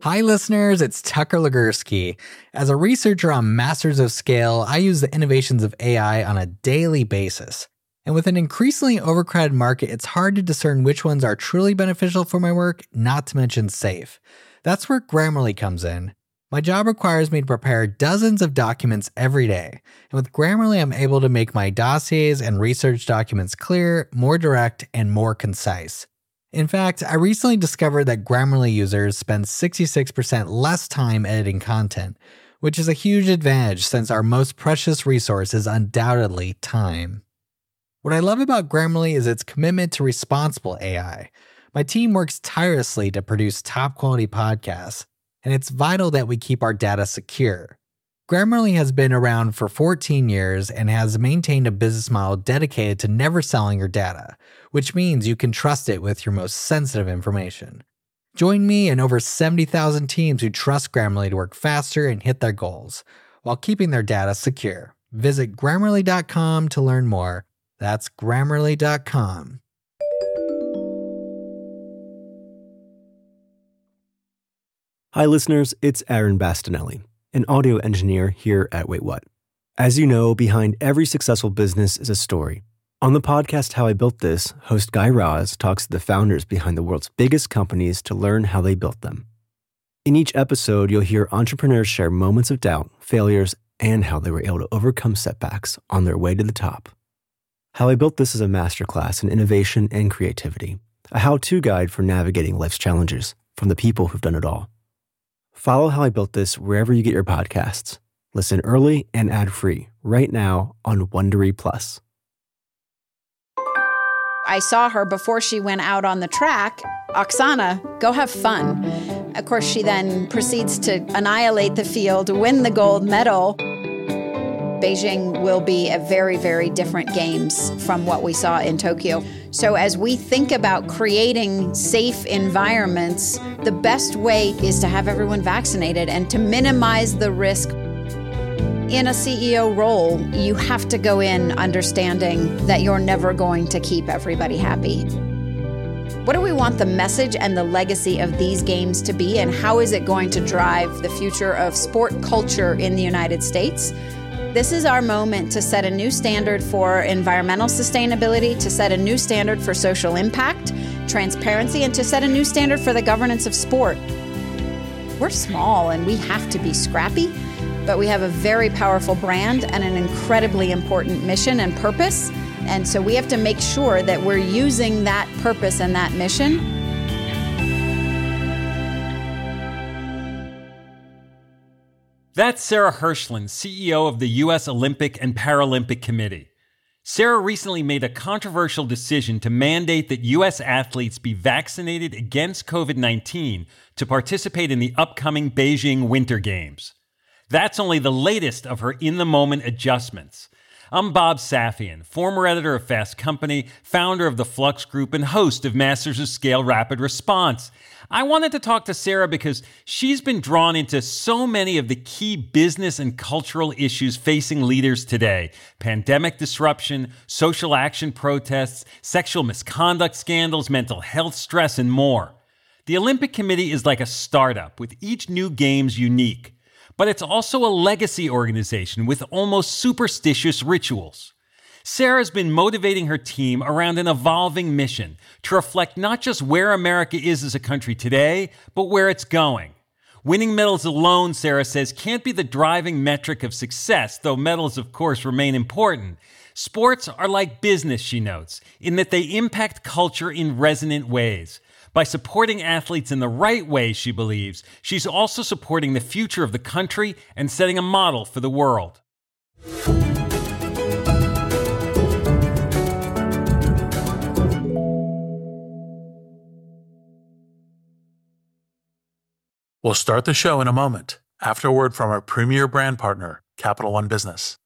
Hi listeners, it's Tucker Legursky. As a researcher on Masters of Scale, I use the innovations of AI on a daily basis. And with an increasingly overcrowded market, it's hard to discern which ones are truly beneficial for my work, not to mention safe. That's where Grammarly comes in. My job requires me to prepare dozens of documents every day. And with Grammarly, I'm able to make my dossiers and research documents clear, more direct, and more concise. In fact, I recently discovered that Grammarly users spend 66% less time editing content, which is a huge advantage since our most precious resource is undoubtedly time. What I love about Grammarly is its commitment to responsible AI. My team works tirelessly to produce top-quality podcasts, and it's vital that we keep our data secure. Grammarly has been around for 14 years and has maintained a business model dedicated to never selling your data, which means you can trust it with your most sensitive information. Join me and over 70,000 teams who trust Grammarly to work faster and hit their goals, while keeping their data secure. Visit Grammarly.com to learn more. That's Grammarly.com. Hi listeners, it's Aaron Bastinelli, an audio engineer here at Wait What. As you know, behind every successful business is a story. On the podcast How I Built This, host Guy Raz talks to the founders behind the world's biggest companies to learn how they built them. In each episode, you'll hear entrepreneurs share moments of doubt, failures, and how they were able to overcome setbacks on their way to the top. How I Built This is a masterclass in innovation and creativity, a how-to guide for navigating life's challenges from the people who've done it all. Follow How I Built This wherever you get your podcasts. Listen early and ad-free right now on Wondery Plus. I saw her before she went out on the track. Oksana, go have fun. Of course, she then proceeds to annihilate the field, win the gold medal. Beijing will be a very, very different games from what we saw in Tokyo. So as we think about creating safe environments, the best way is to have everyone vaccinated and to minimize the risk. In a CEO role, you have to go in understanding that you're never going to keep everybody happy. What do we want the message and the legacy of these games to be, and how is it going to drive the future of sport culture in the United States? This is our moment to set a new standard for environmental sustainability, to set a new standard for social impact, transparency, and to set a new standard for the governance of sport. We're small and we have to be scrappy, but we have a very powerful brand and an incredibly important mission and purpose. And so we have to make sure that we're using that purpose and that mission. That's Sarah Hirshland, CEO of the U.S. Olympic and Paralympic Committee. Sarah recently made a controversial decision to mandate that U.S. athletes be vaccinated against COVID-19 to participate in the upcoming Beijing Winter Games. That's only the latest of her in-the-moment adjustments. I'm Bob Safian, former editor of Fast Company, founder of the Flux Group, and host of Masters of Scale Rapid Response. I wanted to talk to Sarah because she's been drawn into so many of the key business and cultural issues facing leaders today: pandemic disruption, social action protests, sexual misconduct scandals, mental health stress, and more. The Olympic Committee is like a startup, with each new games unique. But it's also a legacy organization with almost superstitious rituals. Sarah's been motivating her team around an evolving mission to reflect not just where America is as a country today, but where it's going. Winning medals alone, Sarah says, can't be the driving metric of success, though medals, of course, remain important. Sports are like business, she notes, in that they impact culture in resonant ways. By supporting athletes in the right way, she believes, she's also supporting the future of the country and setting a model for the world. We'll start the show in a moment, after a word from our premier brand partner, Capital One Business.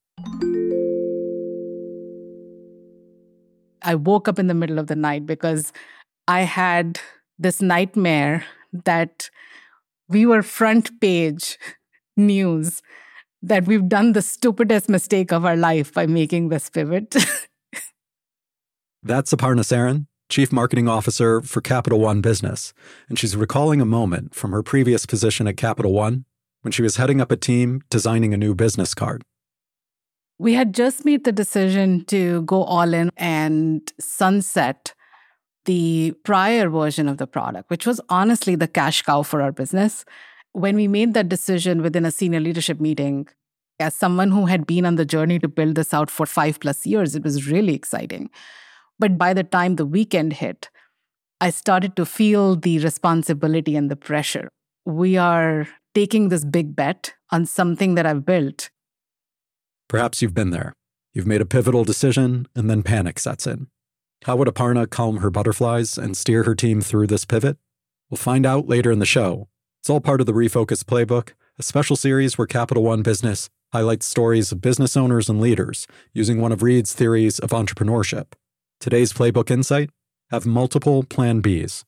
I woke up in the middle of the night because I had this nightmare that we were front page news, that we've done the stupidest mistake of our life by making this pivot. That's Aparna Saran, Chief Marketing Officer for Capital One Business, and she's recalling a moment from her previous position at Capital One when she was heading up a team designing a new business card. We had just made the decision to go all in and sunset the prior version of the product, which was honestly the cash cow for our business. When we made that decision within a senior leadership meeting, as someone who had been on the journey to build this out for 5+ years, it was really exciting. But by the time the weekend hit, I started to feel the responsibility and the pressure. We are taking this big bet on something that I've built. Perhaps you've been there. You've made a pivotal decision, and then panic sets in. How would Aparna calm her butterflies and steer her team through this pivot? We'll find out later in the show. It's all part of the Refocus Playbook, a special series where Capital One Business highlights stories of business owners and leaders using one of Reid's theories of entrepreneurship. Today's Playbook Insight: have multiple Plan Bs.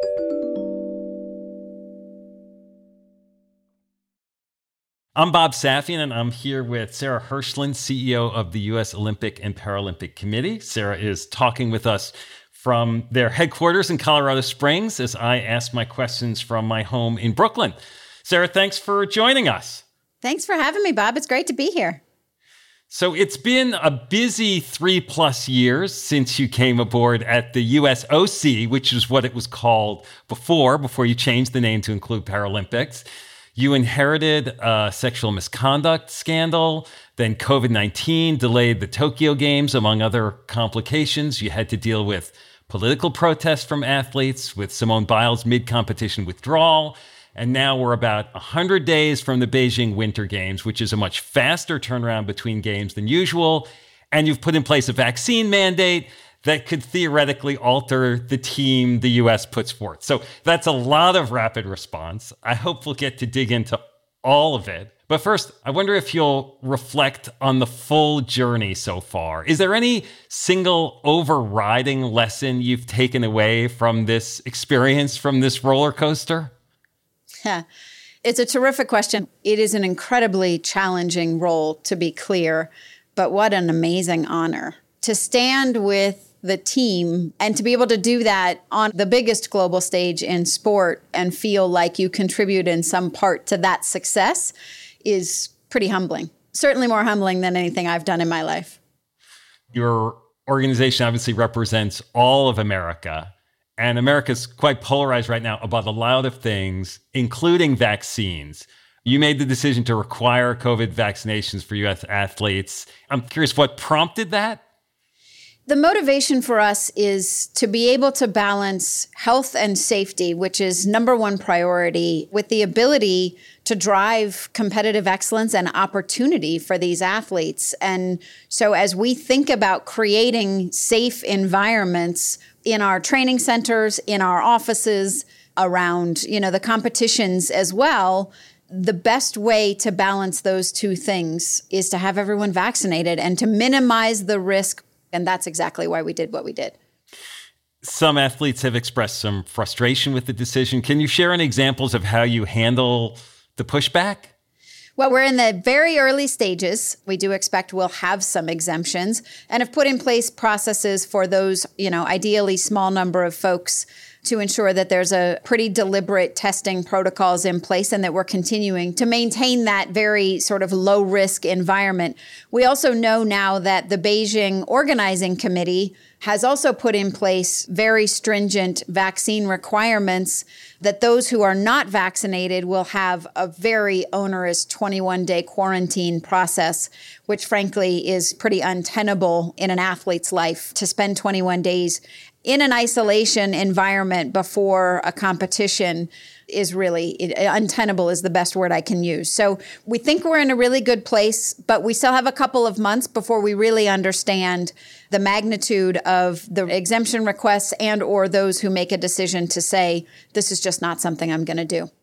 I'm Bob Safian, and I'm here with Sarah Hirshland, CEO of the U.S. Olympic and Paralympic Committee. Sarah is talking with us from their headquarters in Colorado Springs as I ask my questions from my home in Brooklyn. Sarah, thanks for joining us. Thanks for having me, Bob. It's great to be here. So it's been a busy 3+ years since you came aboard at the USOC, which is what it was called before you changed the name to include Paralympics. You inherited a sexual misconduct scandal, then COVID-19 delayed the Tokyo Games, among other complications. You had to deal with political protests from athletes, with Simone Biles' mid-competition withdrawal, and now we're about 100 days from the Beijing Winter Games, which is a much faster turnaround between games than usual, and you've put in place a vaccine mandate that could theoretically alter the team the U.S. puts forth. So that's a lot of rapid response. I hope we'll get to dig into all of it. But first, I wonder if you'll reflect on the full journey so far. Is there any single overriding lesson you've taken away from this experience, from this roller coaster? It's a terrific question. It is an incredibly challenging role, to be clear, but what an amazing honor to stand with the team and to be able to do that on the biggest global stage in sport and feel like you contribute in some part to that success is pretty humbling. Certainly more humbling than anything I've done in my life. Your organization obviously represents all of America, and America's quite polarized right now about a lot of things, including vaccines. You made the decision to require COVID vaccinations for U.S. athletes. I'm curious what prompted that? The motivation for us is to be able to balance health and safety, which is number one priority, with the ability to drive competitive excellence and opportunity for these athletes. And so as we think about creating safe environments in our training centers, in our offices, around, the competitions as well, the best way to balance those two things is to have everyone vaccinated and to minimize the risk. And that's exactly why we did what we did. Some athletes have expressed some frustration with the decision. Can you share any examples of how you handle the pushback? Well, we're in the very early stages. We do expect we'll have some exemptions and have put in place processes for those, ideally small number of folks to ensure that there's a pretty deliberate testing protocols in place and that we're continuing to maintain that very sort of low risk environment. We also know now that the Beijing Organizing Committee has also put in place very stringent vaccine requirements that those who are not vaccinated will have a very onerous 21-day quarantine process, which frankly is pretty untenable in an athlete's life to spend 21 days in an isolation environment before a competition is really untenable is the best word I can use. So we think we're in a really good place, but we still have a couple of months before we really understand the magnitude of the exemption requests and or those who make a decision to say, this is just not something I'm going to do.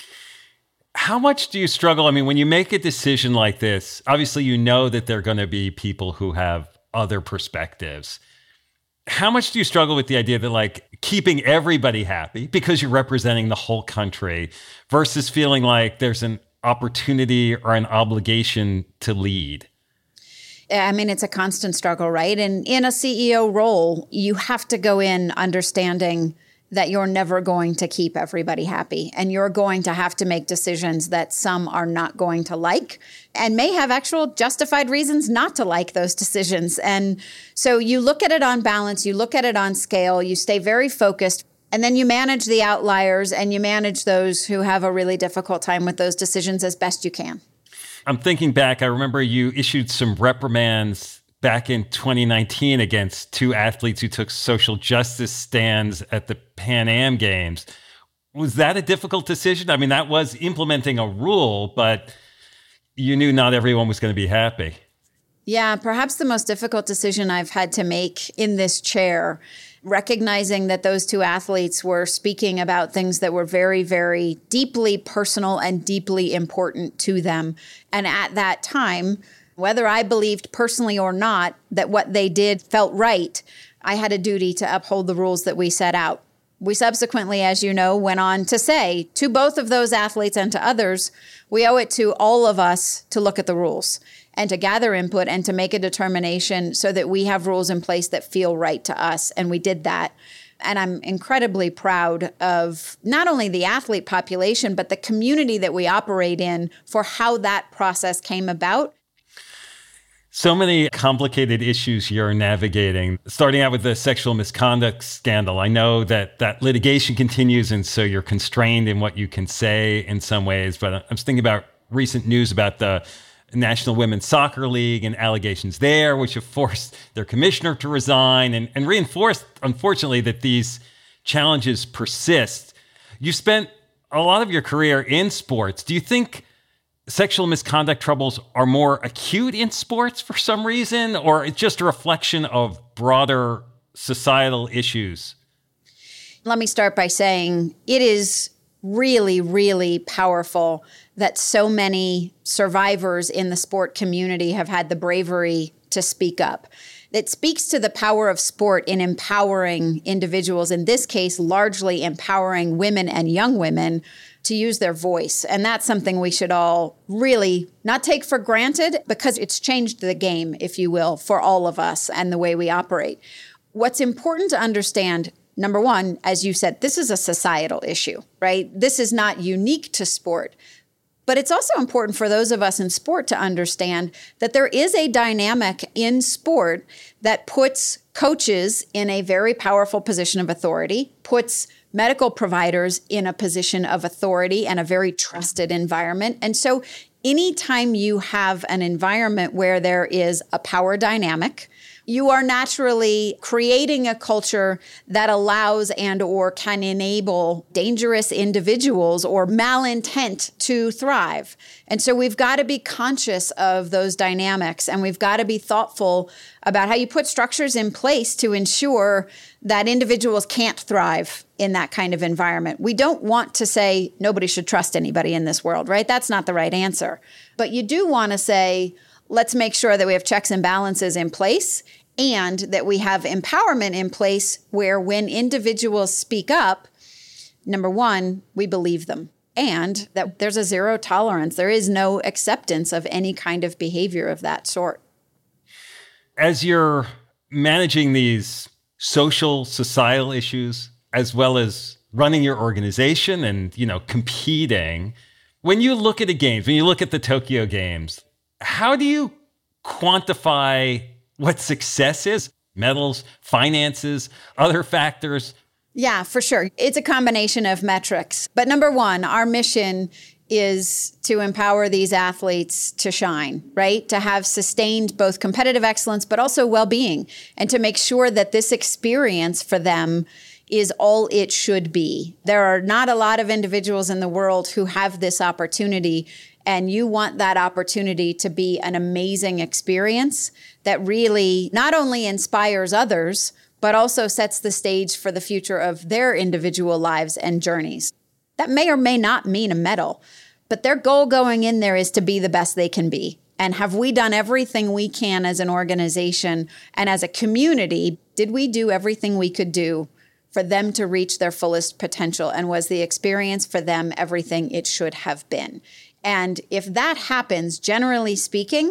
How much do you struggle? I mean, when you make a decision like this, obviously you know that there are going to be people who have other perspectives. How much do you struggle with the idea that keeping everybody happy because you're representing the whole country versus feeling like there's an opportunity or an obligation to lead? I mean, it's a constant struggle, right? And in a CEO role, you have to go in understanding that you're never going to keep everybody happy. And you're going to have to make decisions that some are not going to like and may have actual justified reasons not to like those decisions. And so you look at it on balance, you look at it on scale, you stay very focused, and then you manage the outliers and you manage those who have a really difficult time with those decisions as best you can. I'm thinking back, I remember you issued some reprimands back in 2019 against two athletes who took social justice stands at the Pan Am Games. Was that a difficult decision? I mean, that was implementing a rule, but you knew not everyone was going to be happy. Yeah, perhaps the most difficult decision I've had to make in this chair, recognizing that those two athletes were speaking about things that were very, very deeply personal and deeply important to them. And at that time, whether I believed personally or not that what they did felt right, I had a duty to uphold the rules that we set out. We subsequently, as you know, went on to say to both of those athletes and to others, we owe it to all of us to look at the rules and to gather input and to make a determination so that we have rules in place that feel right to us. And we did that. And I'm incredibly proud of not only the athlete population, but the community that we operate in for how that process came about. So many complicated issues you're navigating, starting out with the sexual misconduct scandal. I know that litigation continues, and so you're constrained in what you can say in some ways. But I was thinking about recent news about the National Women's Soccer League and allegations there, which have forced their commissioner to resign and reinforced, unfortunately, that these challenges persist. You spent a lot of your career in sports. Do you think sexual misconduct troubles are more acute in sports for some reason, or it's just a reflection of broader societal issues? Let me start by saying it is really, really powerful that so many survivors in the sport community have had the bravery to speak up. It speaks to the power of sport in empowering individuals, in this case, largely empowering women and young women to use their voice. And that's something we should all really not take for granted because it's changed the game, if you will, for all of us and the way we operate. What's important to understand, number one, as you said, this is a societal issue, right? This is not unique to sport. But it's also important for those of us in sport to understand that there is a dynamic in sport that puts coaches in a very powerful position of authority, puts medical providers in a position of authority and a very trusted environment. And so anytime you have an environment where there is a power dynamic, you are naturally creating a culture that allows and or can enable dangerous individuals or malintent to thrive. And so we've got to be conscious of those dynamics, and we've got to be thoughtful about how you put structures in place to ensure that individuals can't thrive in that kind of environment. We don't want to say nobody should trust anybody in this world, right? That's not the right answer. But you do want to say, let's make sure that we have checks and balances in place and that we have empowerment in place where when individuals speak up, number one, we believe them, and that there's a zero tolerance. There is no acceptance of any kind of behavior of that sort. As you're managing these social, societal issues, as well as running your organization and, competing, when you look at the games, when you look at the Tokyo Games, how do you quantify what success is? Medals, finances, other factors? Yeah, for sure. It's a combination of metrics. But number one, our mission is to empower these athletes to shine, right? To have sustained both competitive excellence, but also well-being, and to make sure that this experience for them is all it should be. There are not a lot of individuals in the world who have this opportunity, and you want that opportunity to be an amazing experience that really not only inspires others, but also sets the stage for the future of their individual lives and journeys. That may or may not mean a medal, but their goal going in there is to be the best they can be. And have we done everything we can as an organization and as a community? Did we do everything we could do for them to reach their fullest potential? And was the experience for them everything it should have been? And if that happens, generally speaking,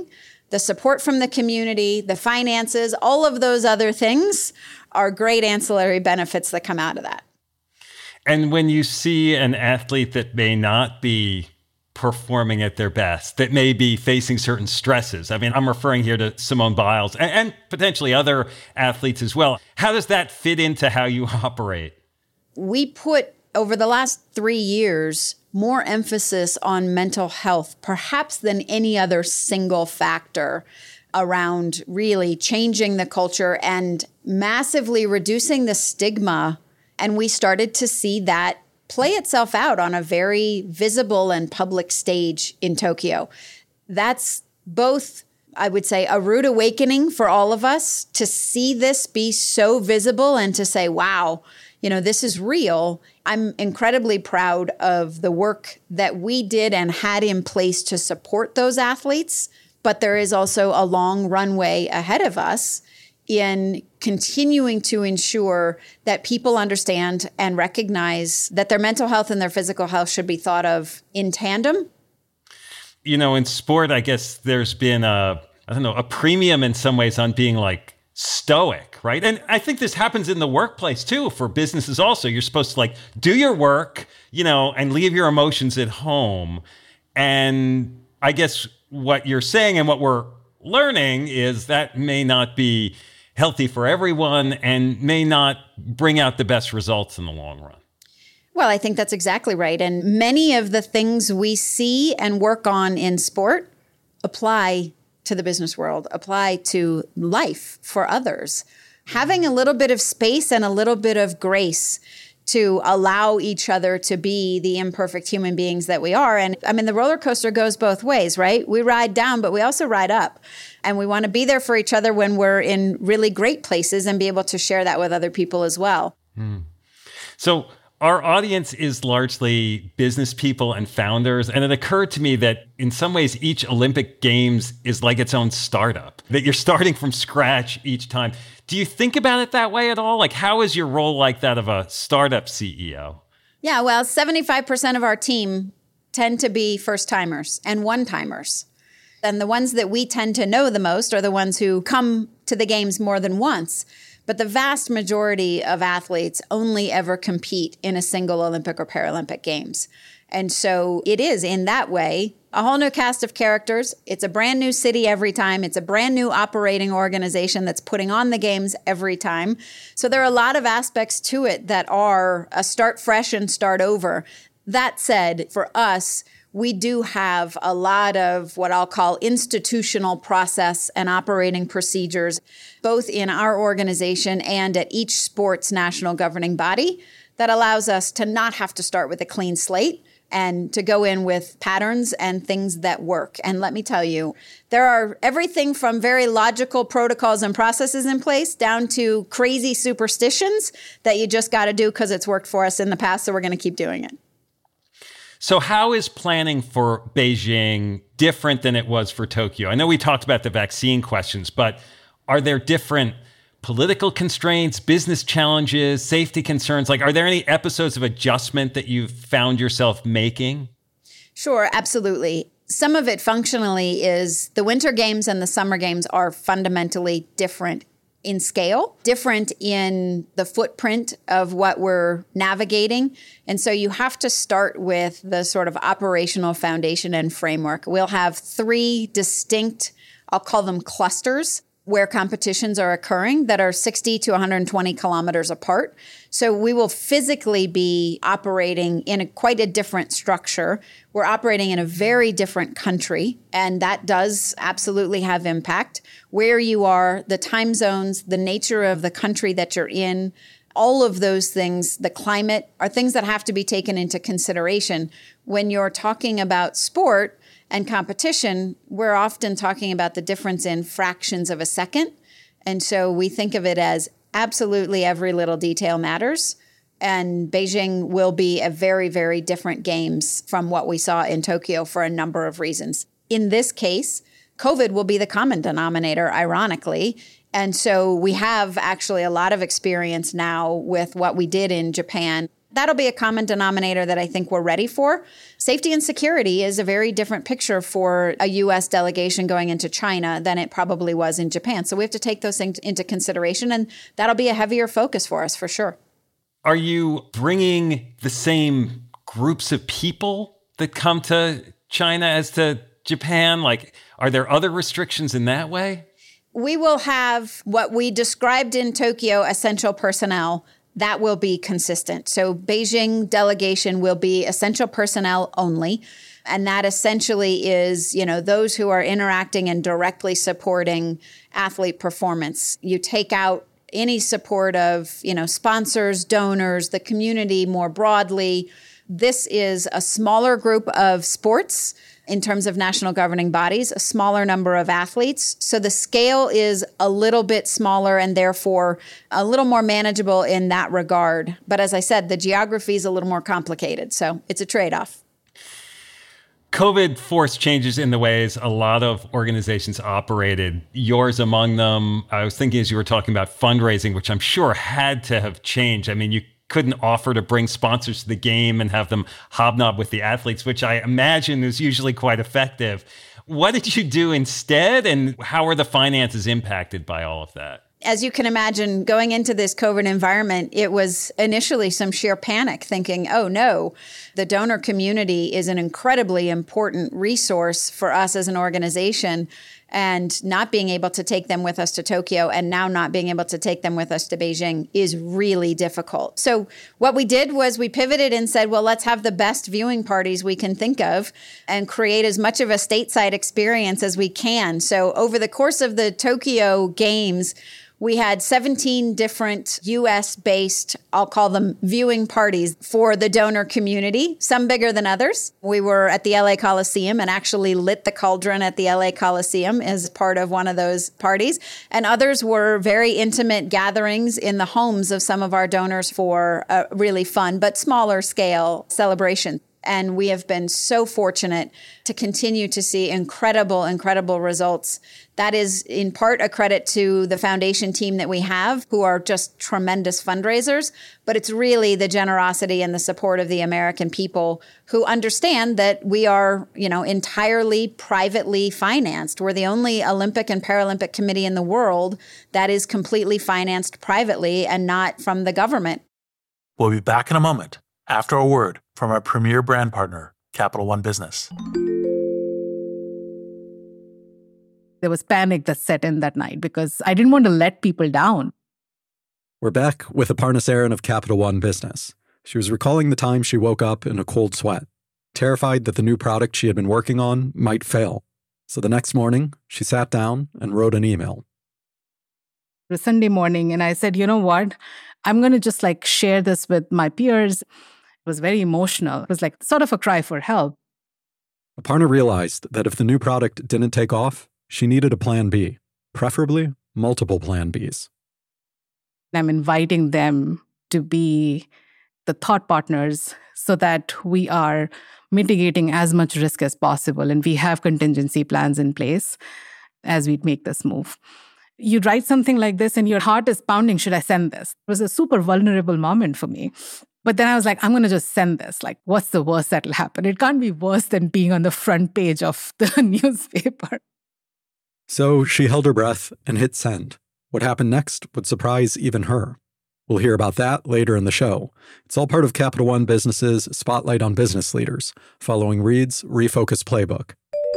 the support from the community, the finances, all of those other things are great ancillary benefits that come out of that. And when you see an athlete that may not be performing at their best, that may be facing certain stresses, I mean, I'm referring here to Simone Biles and potentially other athletes as well. How does that fit into how you operate? We put, over the last 3 years, more emphasis on mental health, perhaps than any other single factor around really changing the culture and massively reducing the stigma. And we started to see that play itself out on a very visible and public stage in Tokyo. That's both, I would say, a rude awakening for all of us to see this be so visible and to say, wow, this is real. I'm incredibly proud of the work that we did and had in place to support those athletes. But there is also a long runway ahead of us in continuing to ensure that people understand and recognize that their mental health and their physical health should be thought of in tandem. In sport, I guess there's been a premium in some ways on being like stoic, right? And I think this happens in the workplace too, for businesses also. You're supposed to do your work, and leave your emotions at home. And I guess what you're saying and what we're learning is that may not be healthy for everyone and may not bring out the best results in the long run. Well, I think that's exactly right. And many of the things we see and work on in sport apply to the business world, apply to life for others. Having a little bit of space and a little bit of grace to allow each other to be the imperfect human beings that we are. And I mean, the roller coaster goes both ways, right? We ride down, but we also ride up. And we want to be there for each other when we're in really great places and be able to share that with other people as well. So our audience is largely business people and founders. And it occurred to me that in some ways, each Olympic Games is like its own startup, that you're starting from scratch each time. Do you think about it that way at all? Like, how is your role like that of a startup CEO? Yeah, well, 75% of our team tend to be first-timers and one-timers. And the ones that we tend to know the most are the ones who come to the games more than once. But the vast majority of athletes only ever compete in a single Olympic or Paralympic Games. And so it is, in that way, a whole new cast of characters. It's a brand new city every time. It's a brand new operating organization that's putting on the games every time. So there are a lot of aspects to it that are a start fresh and start over. That said, for us, we do have a lot of what I'll call institutional process and operating procedures, both in our organization and at each sports national governing body, that allows us to not have to start with a clean slate and to go in with patterns and things that work. And let me tell you, there are everything from very logical protocols and processes in place down to crazy superstitions that you just got to do because it's worked for us in the past, so we're going to keep doing it. So how is planning for Beijing different than it was for Tokyo? I know we talked about the vaccine questions, but are there different political constraints, business challenges, safety concerns? Like, are there any episodes of adjustment that you've found yourself making? Sure, absolutely. Some of it functionally is the Winter Games and the Summer Games are fundamentally different in scale, different in the footprint of what we're navigating. And so you have to start with the sort of operational foundation and framework. We'll have 3 distinct, I'll call them clusters, where competitions are occurring that are 60 to 120 kilometers apart. So we will physically be operating in quite a different structure. We're operating in a very different country, and that does absolutely have impact. Where you are, the time zones, the nature of the country that you're in, all of those things, the climate, are things that have to be taken into consideration. When you're talking about sport and competition, we're often talking about the difference in fractions of a second. And so we think of it as absolutely every little detail matters. And Beijing will be a very, very different games from what we saw in Tokyo for a number of reasons. In this case, COVID will be the common denominator, ironically. And so we have actually a lot of experience now with what we did in Japan. That'll be a common denominator that I think we're ready for. Safety and security is a very different picture for a U.S. delegation going into China than it probably was in Japan. So we have to take those things into consideration, and that'll be a heavier focus for us for sure. Are you bringing the same groups of people that come to China as to Japan? Like, are there other restrictions in that way? We will have what we described in Tokyo, essential personnel. That will be consistent. So Beijing delegation will be essential personnel only. And that essentially is, those who are interacting and directly supporting athlete performance. You take out any support of, sponsors, donors, the community more broadly. This is a smaller group of sports in terms of national governing bodies, a smaller number of athletes. So the scale is a little bit smaller and therefore a little more manageable in that regard. But as I said, the geography is a little more complicated. So it's a trade-off. COVID forced changes in the ways a lot of organizations operated, yours among them. I was thinking as you were talking about fundraising, which I'm sure had to have changed. I mean, you couldn't offer to bring sponsors to the game and have them hobnob with the athletes, which I imagine is usually quite effective. What did you do instead, and how were the finances impacted by all of that? As you can imagine, going into this COVID environment, it was initially some sheer panic, thinking, oh no, the donor community is an incredibly important resource for us as an organization. And not being able to take them with us to Tokyo and now not being able to take them with us to Beijing is really difficult. So what we did was we pivoted and said, well, let's have the best viewing parties we can think of and create as much of a stateside experience as we can. So over the course of the Tokyo Games, we had 17 different US-based, I'll call them viewing parties for the donor community, some bigger than others. We were at the LA Coliseum and actually lit the cauldron at the LA Coliseum as part of one of those parties. And others were very intimate gatherings in the homes of some of our donors for a really fun but smaller scale celebration. And we have been so fortunate to continue to see incredible results. That is in part a credit to the foundation team that we have, who are just tremendous fundraisers. But it's really the generosity and the support of the American people who understand that we are, entirely privately financed. We're the only Olympic and Paralympic committee in the world that is completely financed privately and not from the government. We'll be back in a moment after a word from our premier brand partner, Capital One Business. There was panic that set in that night because I didn't want to let people down. We're back with Aparna Saran of Capital One Business. She was recalling the time she woke up in a cold sweat, terrified that the new product she had been working on might fail. So the next morning, she sat down and wrote an email. It was Sunday morning, and I said, you know what? I'm going to just share this with my peers. It was very emotional. It was sort of a cry for help. Aparna realized that if the new product didn't take off, she needed a plan B, preferably multiple plan Bs. I'm inviting them to be the thought partners so that we are mitigating as much risk as possible and we have contingency plans in place as we make this move. You write something like this and your heart is pounding, should I send this? It was a super vulnerable moment for me. But then I was I'm going to just send this. What's the worst that'll happen? It can't be worse than being on the front page of the newspaper. So she held her breath and hit send. What happened next would surprise even her. We'll hear about that later in the show. It's all part of Capital One Business's Spotlight on Business Leaders, following Reed's Refocus Playbook.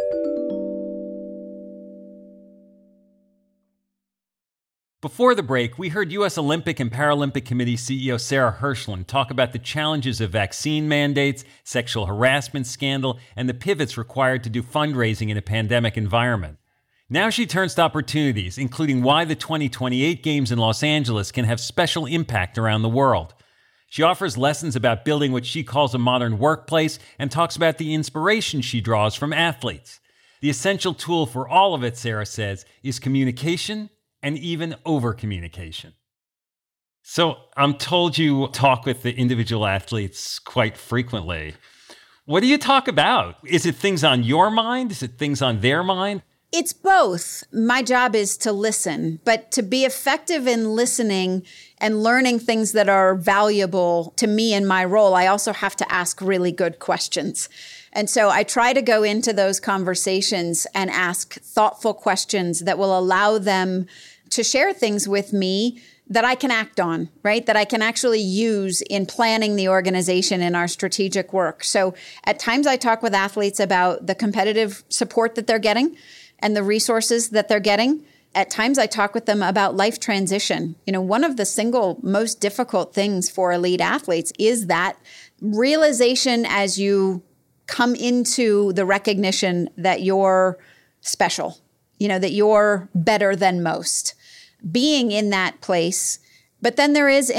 Before the break, we heard U.S. Olympic and Paralympic Committee CEO Sarah Hirshland talk about the challenges of vaccine mandates, sexual harassment scandal, and the pivots required to do fundraising in a pandemic environment. Now she turns to opportunities, including why the 2028 Games in Los Angeles can have special impact around the world. She offers lessons about building what she calls a modern workplace and talks about the inspiration she draws from athletes. The essential tool for all of it, Sarah says, is communication and even over-communication. So I'm told you talk with the individual athletes quite frequently. What do you talk about? Is it things on your mind? Is it things on their mind? It's both. My job is to listen, but to be effective in listening and learning things that are valuable to me in my role, I also have to ask really good questions. And so I try to go into those conversations and ask thoughtful questions that will allow them to share things with me that I can act on, right? That I can actually use in planning the organization in our strategic work. So at times I talk with athletes about the competitive support that they're getting and the resources that they're getting. At times I talk with them about life transition. You know, one of the single most difficult things for elite athletes is that realization as you come into the recognition that you're special, you know, that you're better than most. Being in that place, but then there's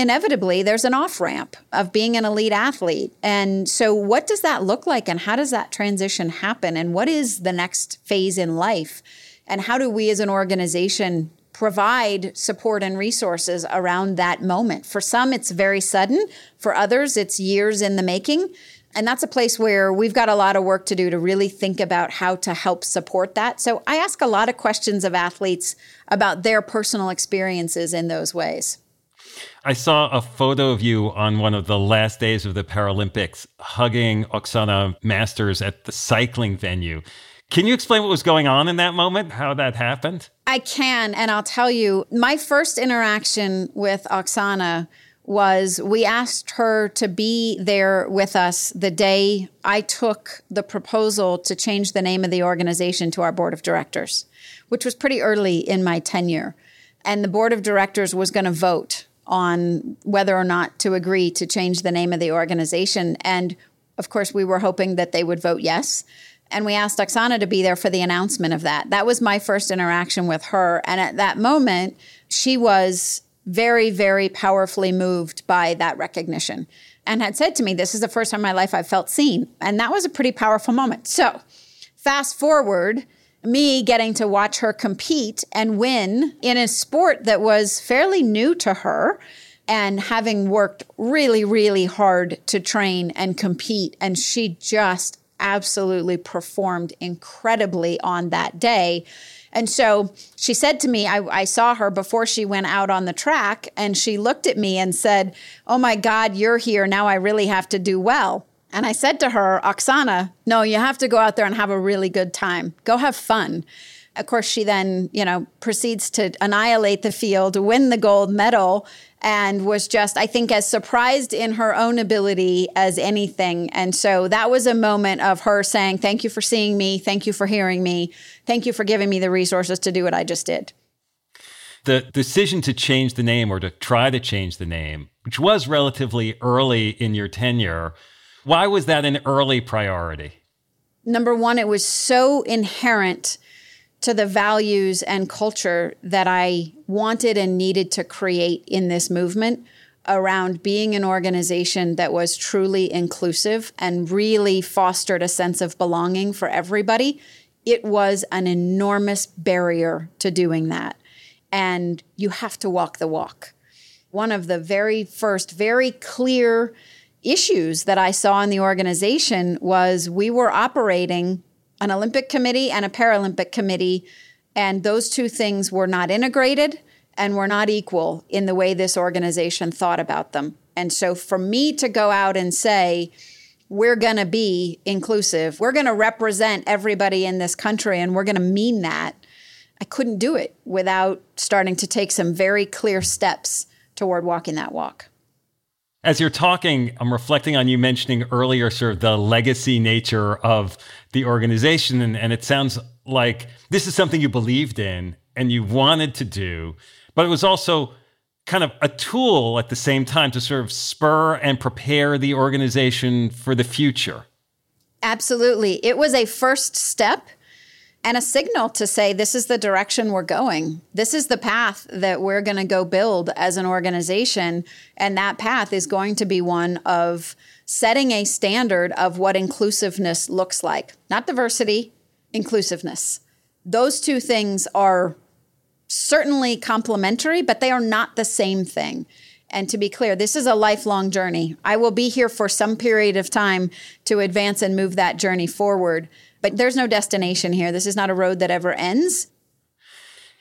an off-ramp of being an elite athlete. And so what does that look like and how does that transition happen? And what is the next phase in life? And how do we as an organization provide support and resources around that moment? For some, it's very sudden. For others, it's years in the making. And that's a place where we've got a lot of work to do to really think about how to help support that. So I ask a lot of questions of athletes about their personal experiences in those ways. I saw a photo of you on one of the last days of the Paralympics hugging Oksana Masters at the cycling venue. Can you explain what was going on in that moment, how that happened? I can, and I'll tell you, my first interaction with Oksana was we asked her to be there with us the day I took the proposal to change the name of the organization to our board of directors, which was pretty early in my tenure. And the board of directors was going to vote on whether or not to agree to change the name of the organization. And of course, we were hoping that they would vote yes. And we asked Oksana to be there for the announcement of that. That was my first interaction with her. And at that moment, she was very, very powerfully moved by that recognition and had said to me, this is the first time in my life I've felt seen. And that was a pretty powerful moment. So fast forward, me getting to watch her compete and win in a sport that was fairly new to her and having worked really, really hard to train and compete. And she just absolutely performed incredibly on that day. And so she said to me, I saw her before she went out on the track, and she looked at me and said, oh my God, you're here. Now I really have to do well. And I said to her, Oksana, no, you have to go out there and have a really good time. Go have fun. Of course, she then, proceeds to annihilate the field, win the gold medal, and was just, I think, as surprised in her own ability as anything. And so that was a moment of her saying, thank you for seeing me. Thank you for hearing me. Thank you for giving me the resources to do what I just did. The decision to change the name or to try to change the name, which was relatively early in your tenure, why was that an early priority? Number one, it was so inherent to the values and culture that I wanted and needed to create in this movement around being an organization that was truly inclusive and really fostered a sense of belonging for everybody. It was an enormous barrier to doing that. And you have to walk the walk. One of the very first, very clear issues that I saw in the organization was we were operating an Olympic committee and a Paralympic committee, and those two things were not integrated and were not equal in the way this organization thought about them. And so for me to go out and say, we're going to be inclusive, we're going to represent everybody in this country, and we're going to mean that, I couldn't do it without starting to take some very clear steps toward walking that walk. As you're talking, I'm reflecting on you mentioning earlier sort of the legacy nature of the organization. And it sounds like this is something you believed in and you wanted to do, but it was also kind of a tool at the same time to sort of spur and prepare the organization for the future. Absolutely. It was a first step and a signal to say, this is the direction we're going. This is the path that we're going to go build as an organization. And that path is going to be one of setting a standard of what inclusiveness looks like. Not diversity, inclusiveness. Those two things are certainly complementary, but they are not the same thing. And to be clear, this is a lifelong journey. I will be here for some period of time to advance and move that journey forward. But there's no destination here. This is not a road that ever ends.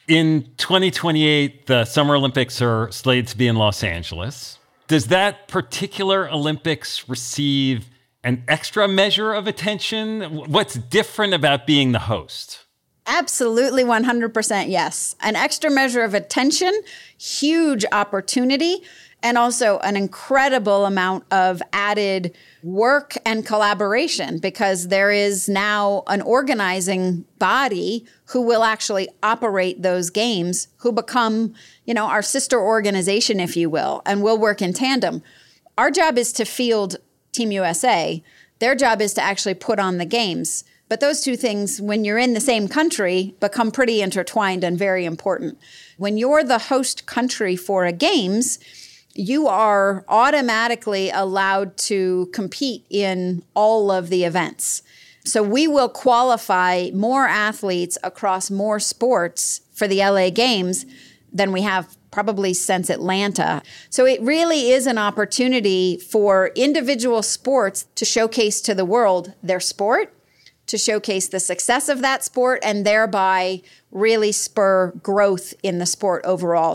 In 2028, the Summer Olympics are slated to be in Los Angeles. Does that particular Olympics receive an extra measure of attention? What's different about being the host? Absolutely, 100% yes. An extra measure of attention, huge opportunity, and also an incredible amount of added work and collaboration, because there is now an organizing body who will actually operate those games, who become, our sister organization, if you will, and we'll work in tandem. Our job is to field Team USA. Their job is to actually put on the games. But those two things, when you're in the same country, become pretty intertwined and very important. When you're the host country for a games, you are automatically allowed to compete in all of the events. So we will qualify more athletes across more sports for the LA Games than we have probably since Atlanta. So it really is an opportunity for individual sports to showcase to the world their sport, to showcase the success of that sport, and thereby really spur growth in the sport overall.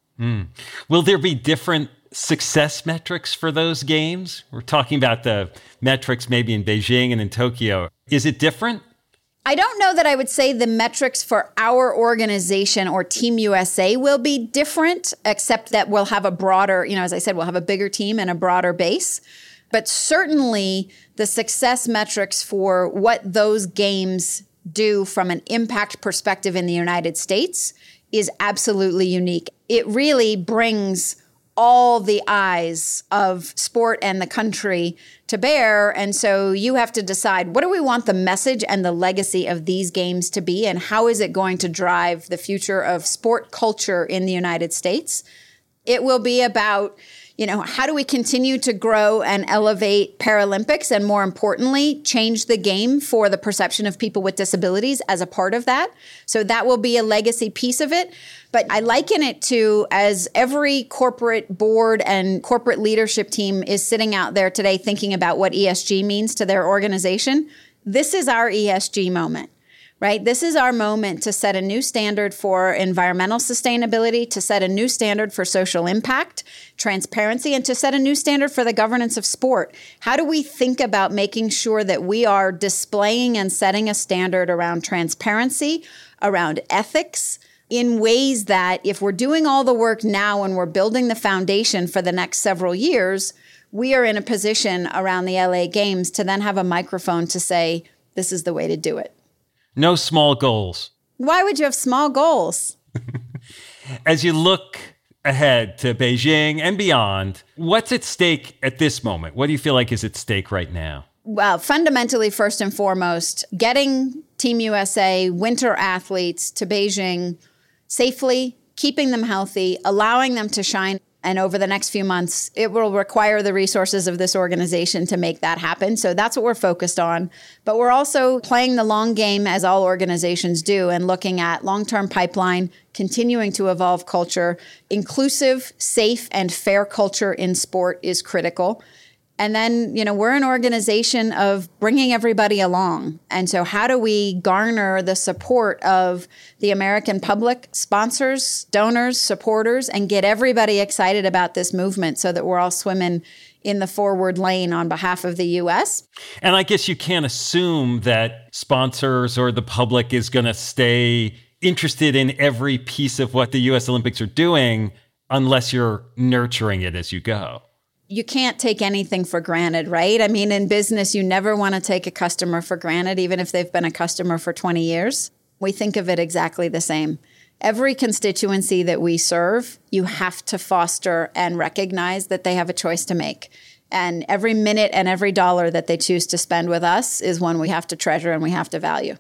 Will there be different success metrics for those games? We're talking about the metrics maybe in Beijing and in Tokyo. Is it different? I don't know that I would say the metrics for our organization or Team USA will be different, except that we'll have a broader, as I said, we'll have a bigger team and a broader base. But certainly the success metrics for what those games do from an impact perspective in the United States is absolutely unique. It really brings all the eyes of sport and the country to bear. And so you have to decide, what do we want the message and the legacy of these games to be? And how is it going to drive the future of sport culture in the United States? It will be about, how do we continue to grow and elevate Paralympics, and more importantly, change the game for the perception of people with disabilities as a part of that? So that will be a legacy piece of it. But I liken it to, as every corporate board and corporate leadership team is sitting out there today thinking about what ESG means to their organization, this is our ESG moment. Right? This is our moment to set a new standard for environmental sustainability, to set a new standard for social impact, transparency, and to set a new standard for the governance of sport. How do we think about making sure that we are displaying and setting a standard around transparency, around ethics, in ways that if we're doing all the work now and we're building the foundation for the next several years, we are in a position around the LA Games to then have a microphone to say, this is the way to do it. No small goals. Why would you have small goals? As you look ahead to Beijing and beyond, what's at stake at this moment? What do you feel like is at stake right now? Well, fundamentally, first and foremost, getting Team USA winter athletes to Beijing safely, keeping them healthy, allowing them to shine. And over the next few months, it will require the resources of this organization to make that happen. So that's what we're focused on. But we're also playing the long game, as all organizations do, and looking at long-term pipeline, continuing to evolve culture. Inclusive, safe, and fair culture in sport is critical. And then, we're an organization of bringing everybody along. And so how do we garner the support of the American public, sponsors, donors, supporters, and get everybody excited about this movement so that we're all swimming in the forward lane on behalf of the U.S.? And I guess you can't assume that sponsors or the public is going to stay interested in every piece of what the U.S. Olympics are doing unless you're nurturing it as you go. You can't take anything for granted, right? I mean, in business, you never want to take a customer for granted, even if they've been a customer for 20 years. We think of it exactly the same. Every constituency that we serve, you have to foster and recognize that they have a choice to make. And every minute and every dollar that they choose to spend with us is one we have to treasure and we have to value.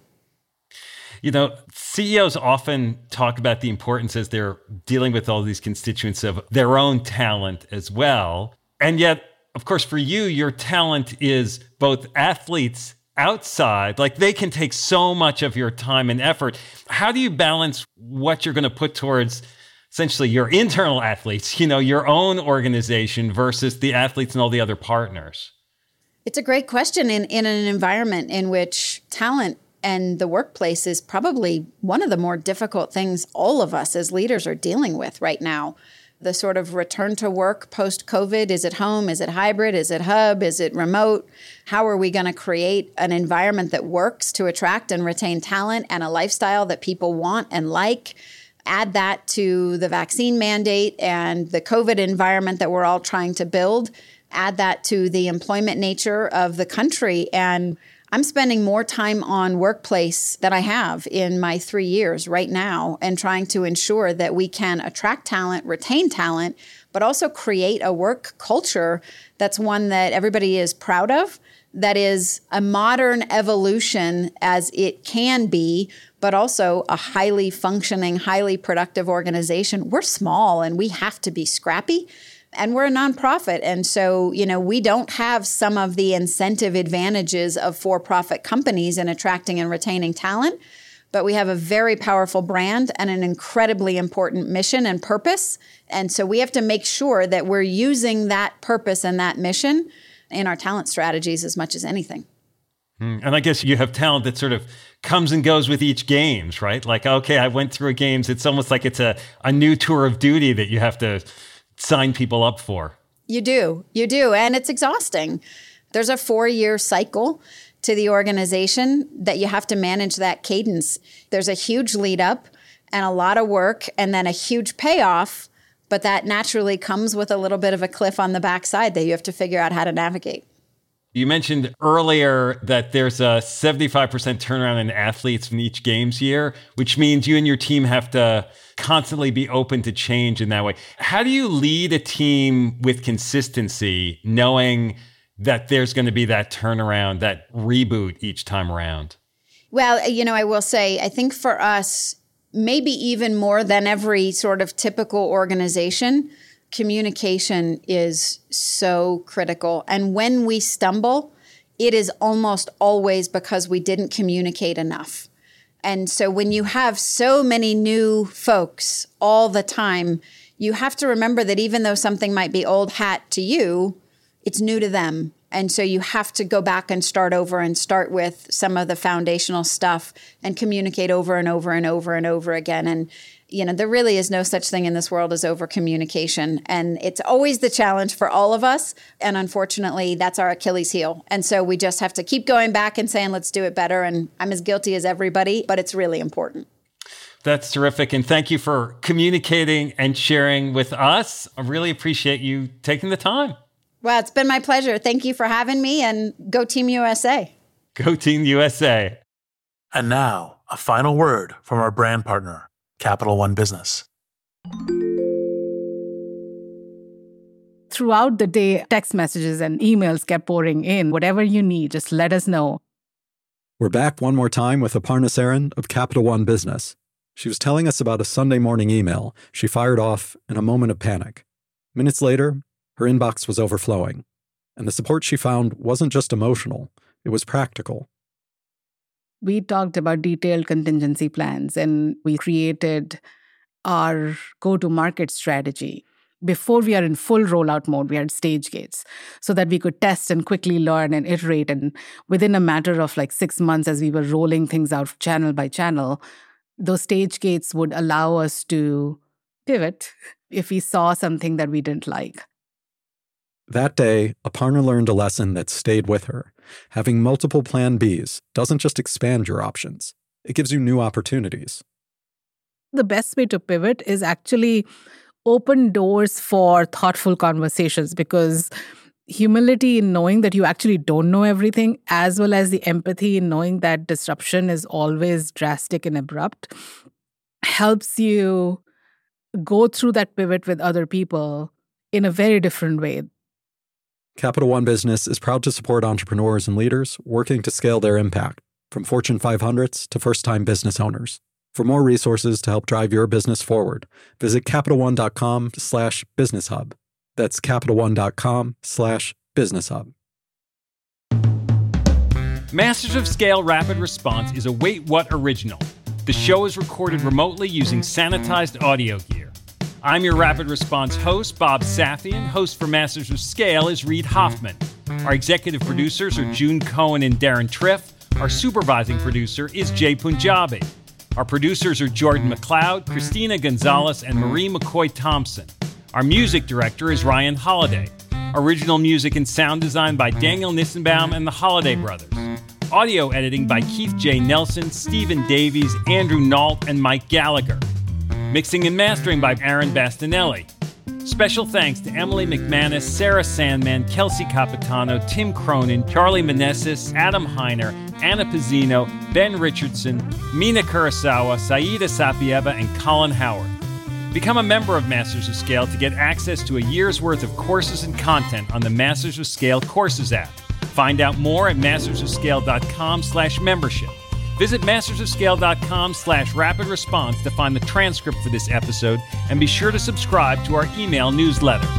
CEOs often talk about the importance, as they're dealing with all these constituents, of their own talent as well. And yet, of course, for you, your talent is both athletes outside, like they can take so much of your time and effort. How do you balance what you're going to put towards essentially your internal athletes, your own organization, versus the athletes and all the other partners? It's a great question in an environment in which talent And the workplace is probably one of the more difficult things all of us as leaders are dealing with right now. The sort of return to work post-COVID, is it home? Is it hybrid? Is it hub? Is it remote? How are we going to create an environment that works to attract and retain talent and a lifestyle that people want and like? Add that to the vaccine mandate and the COVID environment that we're all trying to build. Add that to the employment nature of the country. And I'm spending more time on workplace than I have in my 3 years right now and trying to ensure that we can attract talent, retain talent, but also create a work culture that's one that everybody is proud of, that is a modern evolution as it can be, but also a highly functioning, highly productive organization. We're small and we have to be scrappy. And we're a nonprofit. And so, we don't have some of the incentive advantages of for-profit companies in attracting and retaining talent, but we have a very powerful brand and an incredibly important mission and purpose. And so we have to make sure that we're using that purpose and that mission in our talent strategies as much as anything. And I guess you have talent that sort of comes and goes with each games, right? Like, okay, I went through a games. It's almost like it's a new tour of duty that you have to sign people up for. You do. And it's exhausting. There's a 4-year cycle to the organization that you have to manage that cadence. There's a huge lead up and a lot of work and then a huge payoff, but that naturally comes with a little bit of a cliff on the backside that you have to figure out how to navigate. You mentioned earlier that there's a 75% turnaround in athletes in each games year, which means you and your team have to constantly be open to change in that way. How do you lead a team with consistency, knowing that there's going to be that turnaround, that reboot each time around? Well, I will say, I think for us, maybe even more than every sort of typical organization, communication is so critical. And when we stumble, it is almost always because we didn't communicate enough. And so when you have so many new folks all the time, you have to remember that even though something might be old hat to you, it's new to them. And so you have to go back and start over and start with some of the foundational stuff and communicate over and over and over and over again. And there really is no such thing in this world as over-communication. And it's always the challenge for all of us. And unfortunately, that's our Achilles heel. And so we just have to keep going back and saying, let's do it better. And I'm as guilty as everybody, but it's really important. That's terrific. And thank you for communicating and sharing with us. I really appreciate you taking the time. Well, it's been my pleasure. Thank you for having me, and go Team USA. Go Team USA. And now, a final word from our brand partner, Capital One Business. Throughout the day, text messages and emails kept pouring in. Whatever you need, just let us know. We're back one more time with Aparna Saran of Capital One Business. She was telling us about a Sunday morning email she fired off in a moment of panic. Minutes later, her inbox was overflowing, and the support she found wasn't just emotional, it was practical. We talked about detailed contingency plans, and we created our go-to-market strategy. Before we are in full rollout mode, we had stage gates so that we could test and quickly learn and iterate. And within a matter of 6 months, as we were rolling things out channel by channel, those stage gates would allow us to pivot if we saw something that we didn't like. That day, Aparna learned a lesson that stayed with her. Having multiple plan Bs doesn't just expand your options, it gives you new opportunities. The best way to pivot is actually open doors for thoughtful conversations, because humility in knowing that you actually don't know everything, as well as the empathy in knowing that disruption is always drastic and abrupt, helps you go through that pivot with other people in a very different way. Capital One Business is proud to support entrepreneurs and leaders working to scale their impact, from Fortune 500s to first-time business owners. For more resources to help drive your business forward, visit CapitalOne.com/BusinessHub. That's CapitalOne.com/BusinessHub. Masters of Scale Rapid Response is a Wait What original. The show is recorded remotely using sanitized audio gear. I'm your Rapid Response host, Bob Safian. Host for Masters of Scale is Reid Hoffman. Our executive producers are June Cohen and Darren Triff. Our supervising producer is Jay Punjabi. Our producers are Jordan McLeod, Christina Gonzalez, and Marie McCoy Thompson. Our music director is Ryan Holiday. Original music and sound design by Daniel Nissenbaum and the Holiday Brothers. Audio editing by Keith J. Nelson, Stephen Davies, Andrew Nault, and Mike Gallagher. Mixing and mastering by Aaron Bastinelli. Special thanks to Emily McManus, Sarah Sandman, Kelsey Capitano, Tim Cronin, Charlie Meneses, Adam Heiner, Anna Pizzino, Ben Richardson, Mina Kurosawa, Saida Sapieva, and Colin Howard. Become a member of Masters of Scale to get access to a year's worth of courses and content on the Masters of Scale Courses app. Find out more at mastersofscale.com/membership. Visit mastersofscale.com/rapid response to find the transcript for this episode, and be sure to subscribe to our email newsletter.